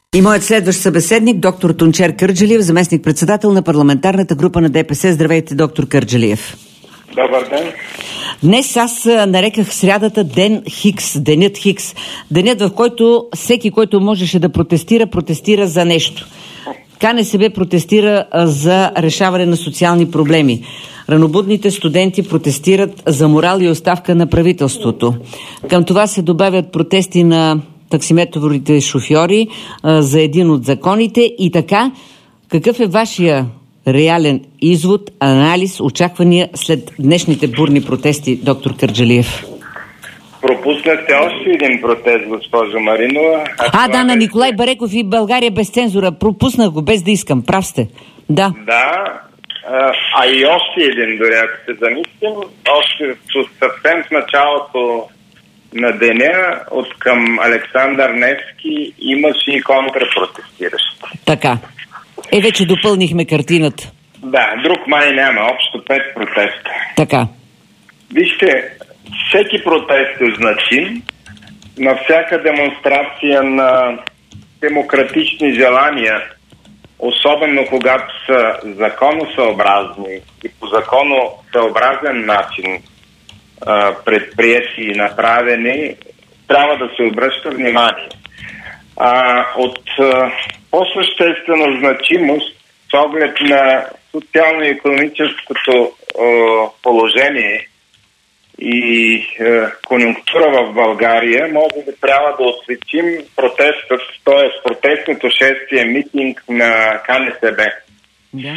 И моят следващ събеседник, доктор Тунчер Кърджалиев, заместник-председател на парламентарната група на ДПС. Здравейте, доктор Кърджалиев. Добър ден. Днес аз нареках срядата Ден Хикс, Денят Хикс. Денят, в който всеки, който можеше да протестира за нещо. КНСБ протестира за решаване на социални проблеми. Ранобудните студенти протестират за морал и оставка на правителството. Към това се добавят протести на таксиметровите шофьори за един от законите и така. Какъв е вашия реален извод, анализ, очаквания след днешните бурни протести, доктор Кърджалиев? Пропуснахте още един протест, госпожо Маринова. Да, на Николай Бареков и България без цензура. Пропуснах го, без да искам. Прав сте. Да. Да, и още един, дори ако се замислим, още съвсем в началото на деня от към Александър Невски имаше и контрапротестиращи. Така. Вече допълнихме картината. Да, друг май няма. Общо 5 протеста. Така. Вижте, всеки протест е значим. На всяка демонстрация на демократични желания, особено когато са законосъобразни и по законосъобразен начин предприети и направени, трябва да се обръща внимание. От по-съществена значимост с оглед на социално-икономическото положение и конюнктура в България, може да трябва да осветим протестът, т.е. протестното шествие, митинг на КНСБ. Да.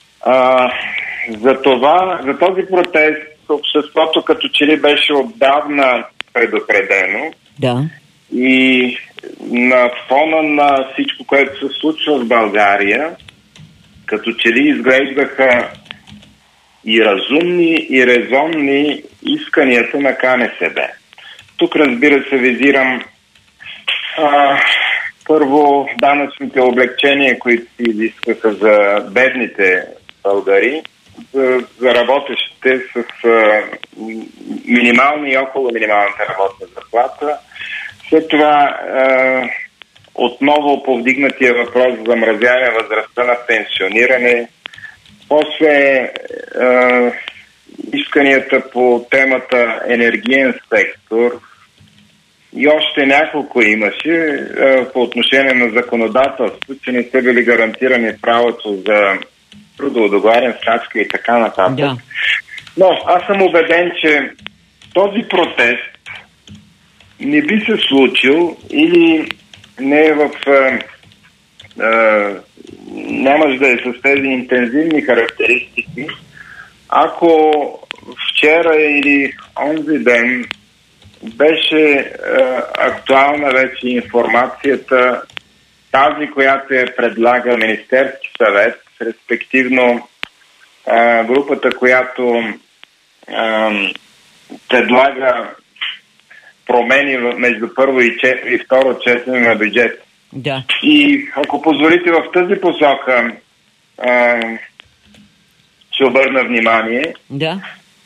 За този протест обществото като че ли беше отдавна предупредено. Да. И на фона на всичко, което се случва в България, като че ли изглеждаха и разумни, и резонни исканията на КНСБ. Тук, разбира се, визирам първо данъчните облекчения, които се изискваха за бедните българи, за работещите с минимални и около минималната работна заплата. След това отново повдигнатия въпрос за замразяване възрастта на пенсиониране. После исканията по темата енергиен сектор и още няколко имаше по отношение на законодателство, че не са били гарантирани правото за трудово договаряне, стачка и така нататък. Да. Но аз съм убеден, че този протест не би се случил или не е нямаш да е с тези интензивни характеристики, ако вчера или онзи ден беше актуална вече информацията, тази, която предлага Министерски съвет, респективно групата, която предлага промени между първо и второ четене на бюджет. Да. И ако позволите в тази посока, ще обърна внимание. Да.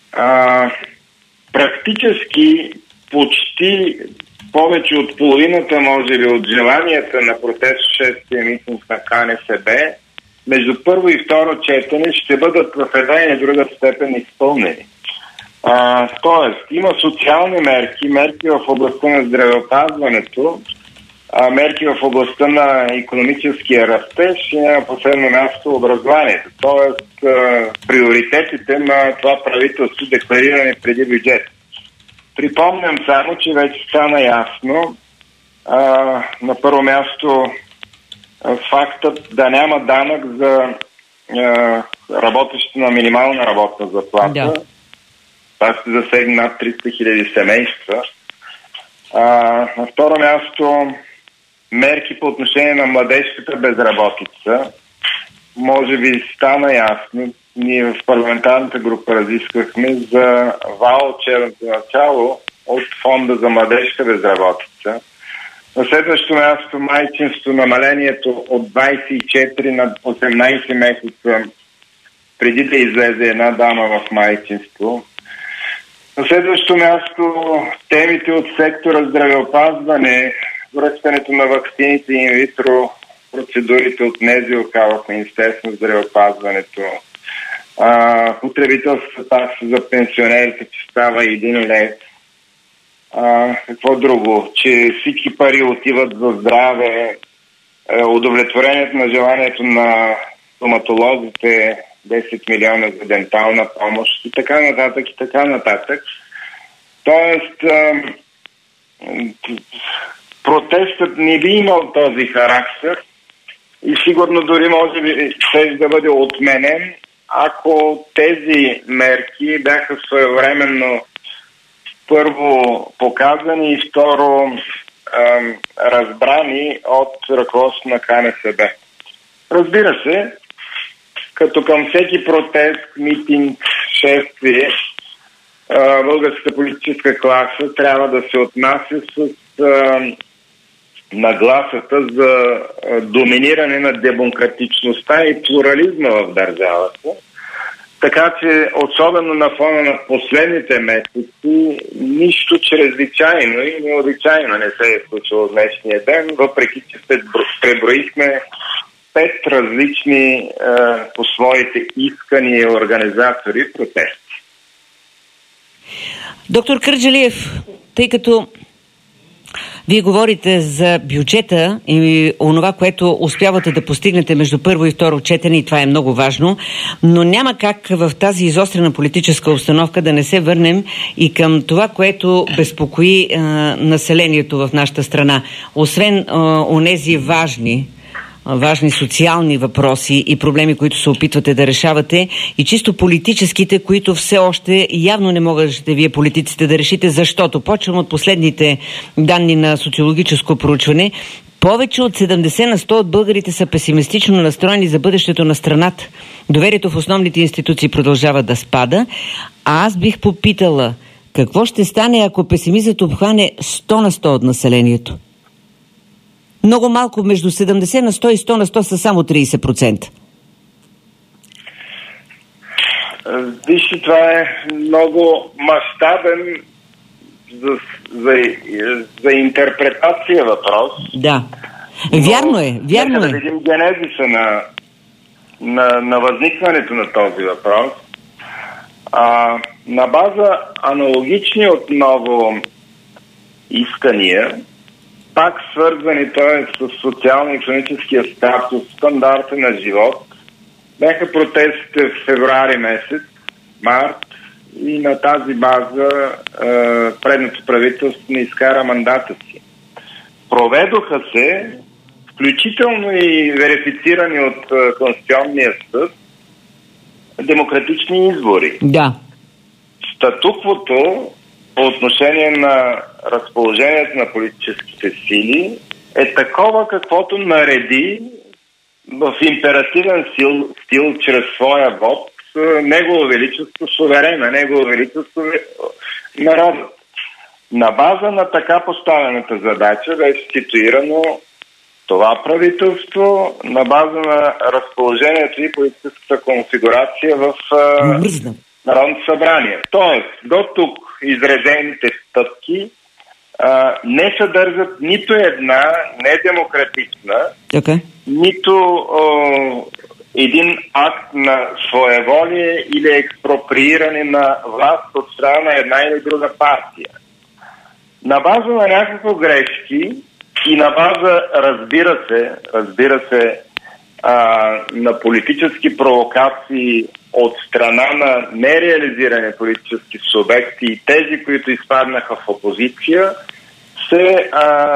Практически почти повече от половината, може би, от желанията на протест 6-я митинг на КНСБ между първо и второ четене ще бъдат в една или друга степен изпълнени. Тоест, има социални мерки в областта на здравеопазването, мерки в областта на икономическия растеж и на последно място образованието. Тоест, приоритетите на това правителство, декларирани преди бюджет. Припомням само, че вече стана ясно на първо място фактът да няма данък за работещи на минимална работна заплата. Да. Това ще засегне над 300 хиляди семейства. На второ място мерки по отношение на младежката безработица. Може би стана ясно. Ние в парламентарната група разисквахме за ваучерното начало от фонда за младежка безработица. На следващо място майчинство, намалението от 24 на 18 месеца преди да излезе една дама в майчинство. На следващо място темите от сектора здравеопазване, връщането на ваксините инвитро процедурите от НЗОК в Министерството на здравеопазването, потребителската такса за пенсионерите, че става 1 лев. Какво друго? Че всички пари отиват за здраве, удовлетворението на желанието на стоматолозите, 10 милиона за дентална помощ и така нататък, и така нататък. Тоест, протестът не би имал този характер и сигурно дори може би ще да бъде отменен, ако тези мерки бяха своевременно първо показани и второ разбрани от ръководството на КНСБ. Разбира се, като към всеки протест, митинг, шествие, българската политическа класа трябва да се отнася с нагласата за доминиране на демократичността и плурализма в държавата. Така че, особено на фона на последните месеци, нищо чрезвичайно и необичайно не се е случило в днешния ден, въпреки че преброихме 5 различни по своите искания организатори протести. Доктор Кърджалиев, тъй като вие говорите за бюджета и онова, което успявате да постигнете между първо и второ четене, и това е много важно, но няма как в тази изострена политическа обстановка да не се върнем и към това, което безпокои населението в нашата страна. Освен онези важни социални въпроси и проблеми, които се опитвате да решавате, и чисто политическите, които все още явно не можете вие политиците да решите, защото почвам от последните данни на социологическо проучване. Повече от 70% от българите са песимистично настроени за бъдещето на страната. Доверието в основните институции продължава да спада, а аз бих попитала, какво ще стане, ако песимизът обхване 100% от населението? Много малко, между 70% и 100% са само 30%. Вижте, това е много мащабен за интерпретация въпрос. Да. Вярно е. Нека да видим генезиса на възникването на този въпрос. На база аналогични отново искания, пак свързани, т.е. с социално-икономическия статус, стандарта на живот, бяха протестите в февруари месец, март, и на тази база предното правителство не изкара мандата си. Проведоха се, включително и верифицирани от Конституционния съд, демократични избори. Да. Статуквото по отношение на разположението на политическите сили е такова, каквото нареди в императивен стил чрез своя вод Негово величество суверена, Негово величество народът. На база на така поставената задача беше ситуирано това правителство, на база на разположението и политическата конфигурация в Народното събрание. Тоест, до тук изредените стъпки не съдържат нито една недемократична, нито един акт на своеволие или експроприиране на власт от страна на една или друга партия. На база на няколко грешки и на база, разбира се, на политически провокации от страна на нереализирани политически субекти и тези, които изпаднаха в опозиция, се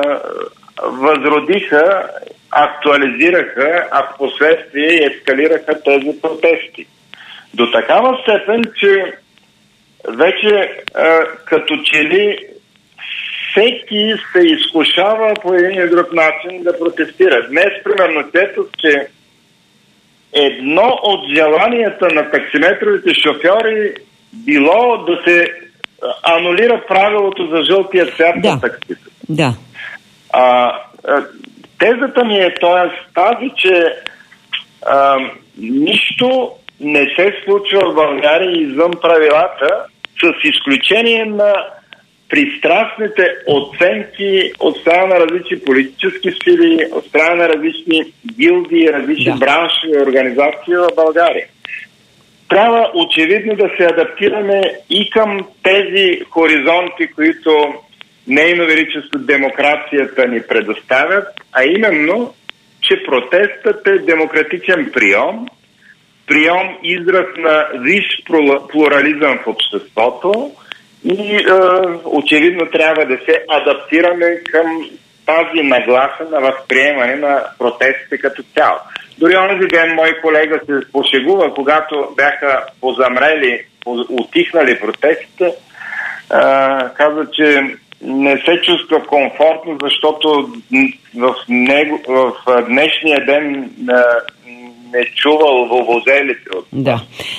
възродиха, актуализираха, а в последствие ескалираха тези протести. До такава степен, че вече като че ли всеки се изкушава по един или друг начин да протестира. Днес, примерно, чето, че едно от желанията на таксиметровите шофьори било да се анулира правилото за жълтия цвят на таксите. Да. Тезата ми е тази, че нищо не се случва в България извън правилата, с изключение на пристрастните оценки от страна на различни политически сили, от страна на различни гилдии, различни браншови организации в България. Трябва очевидно да се адаптираме и към тези хоризонти, които Нейно величество демокрацията ни предоставят, а именно, че протестът е демократичен прием израз на висш плурализъм в обществото и очевидно трябва да се адаптираме към тази нагласа на възприемане на протестите като цяло. Дори онзи ден мой колега се пошегува, когато бяха позамрели, утихнали протестите, каза, че не се чувства комфортно, защото в днешния ден не чувал вувузелите. Да.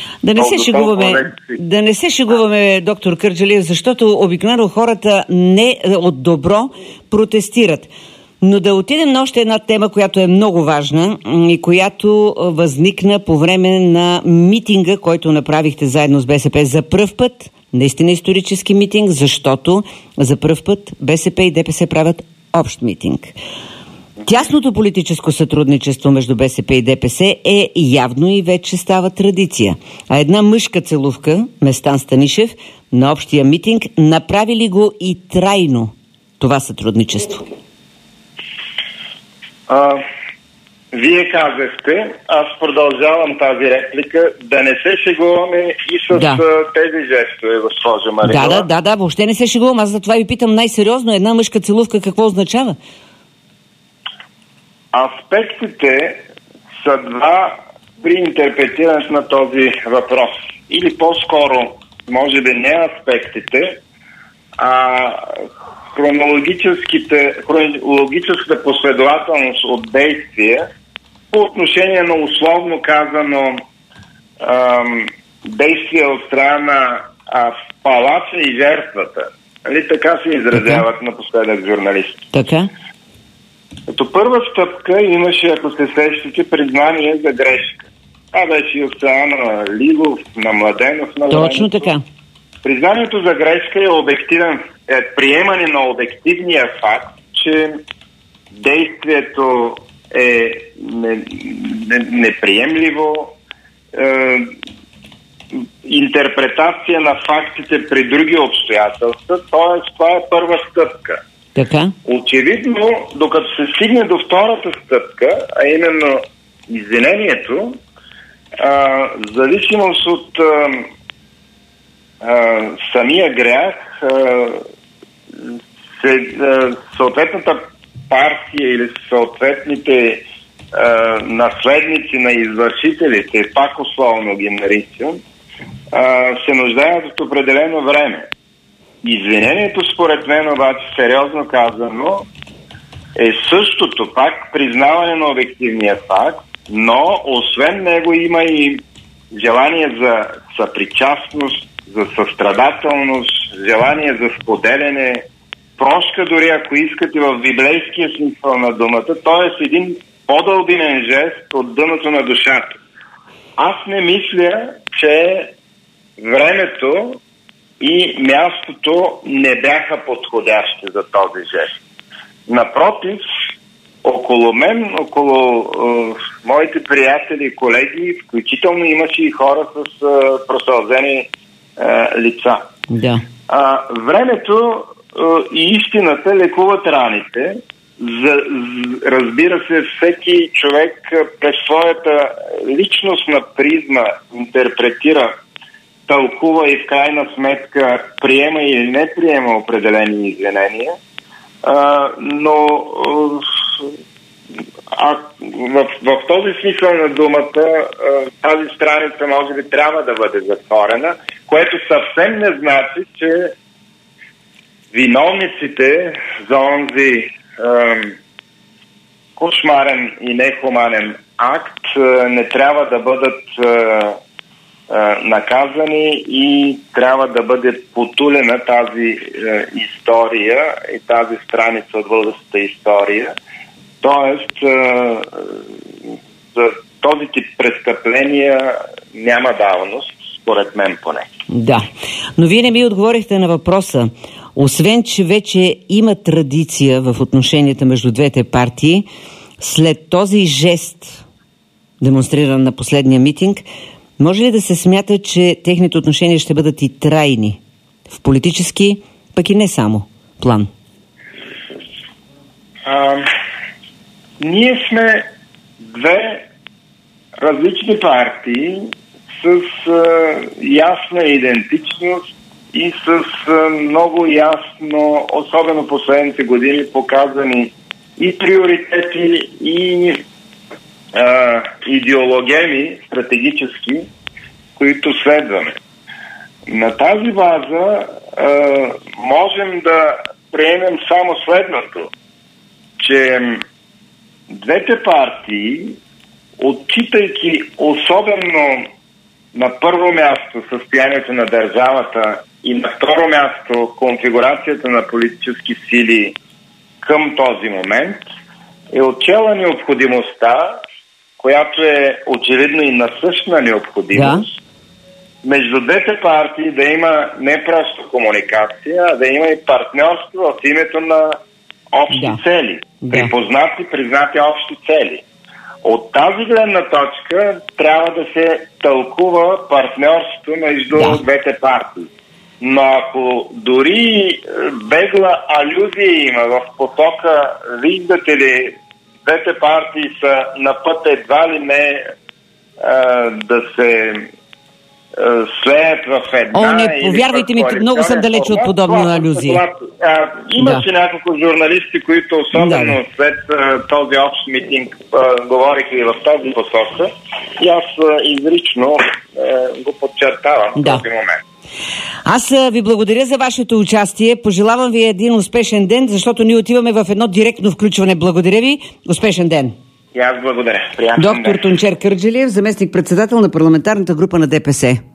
Да не се шегуваме, доктор Кърджалиев, защото обикновено хората не от добро протестират. Но да отидем на още една тема, която е много важна и която възникна по време на митинга, който направихте заедно с БСП за пръв път. Наистина исторически митинг, защото за пръв път БСП и ДПС правят общ митинг. Тясното политическо сътрудничество между БСП и ДПС е явно и вече става традиция. А една мъжка целувка, Местан Станишев, на общия митинг, направи ли го и трайно това сътрудничество? Вие казахте, аз продължавам тази реплика, да не се шегуваме и с тези жестове, госпожа Маринова. Да, въобще не се шегувам. Аз затова ви питам най-сериозно, една мъжка целувка какво означава? Аспектите са два при интерпретирането на този въпрос. Или по-скоро, може би не аспектите, а хронологическата последователност от действия по отношение на условно казано действия от страна на палача и жертвата. Нали, така се изразяват напоследък журналисти. Така. Като първа стъпка имаше, ако се сещате, признание за грешка. Това беше и от страна на Лигов, на Младенов. Точно така. Признанието за грешка е приемане на обективния факт, че действието е неприемливо, интерпретация на фактите при други обстоятелства, т.е. това е първа стъпка. Така. Очевидно, докато се стигне до втората стъпка, а именно извинението, в зависимост от самия грях, съответната партия или съответните наследници на извършителите, пак условно ги наричам, се нуждаят от определено време. Извинението, според мен, обаче, сериозно казано, е същото, пак признаване на обективния факт, но освен него има и желание за съпричастност, за състрадателност, желание за споделяне, прошка дори, ако искате, в библейския смисъл на думата, т.е. един по-дълбинен жест от дъното на душата. Аз не мисля, че времето и мястото не бяха подходящи за този жест. Напротив, около мен, около моите приятели и колеги, включително имаше и хора с просълзени лица. Да. Времето и истината лекуват раните. Разбира се, всеки човек през своята личностна призма интерпретира, тълкува и в крайна сметка приема или не приема определени извинения. Но в този смисъл на думата тази страница може би трябва да бъде затворена, което съвсем не значи, че виновниците за онзи кошмарен и нехуманен акт не трябва да бъдат наказани и трябва да бъде потулена тази история и тази страница от българската история. Тоест, за този тип престъпления няма давност, според мен поне. Да, но вие не ми отговорихте на въпроса. освен че вече има традиция в отношенията между двете партии, след този жест, демонстриран на последния митинг, може ли да се смята, че техните отношения ще бъдат и трайни в политически, пък и не само план? Ние сме две различни партии с ясна идентичност и с много ясно, особено последните години, показани и приоритети, и идеологеми стратегически, които следваме. На тази база можем да приемем само следното, че двете партии, отчитайки особено на първо място състоянието на държавата и на второ място конфигурацията на политически сили към този момент, е отчела необходимостта, която е очевидно и насъщна необходимост, между двете партии да има не просто комуникация, а да има и партньорство в името на общи цели. Припознати, признати общи цели. От тази гледна точка трябва да се тълкува партньорство между двете партии. Но ако дори бегла алюзия има в потока, виждате ли, двете партии са на път едва ли не да се слеят в една... не, повярвайте ми, много съм далече от подобна алюзия. Имаше няколко журналисти, които особено след този общ митинг говориха и в тази посока. И аз изрично го подчертавам в този момент. Аз ви благодаря за вашето участие. Пожелавам ви един успешен ден, защото ние отиваме в едно директно включване. Благодаря ви. Успешен ден. И аз благодаря. Доктор Тунчер Кърджалиев, заместник-председател на парламентарната група на ДПС.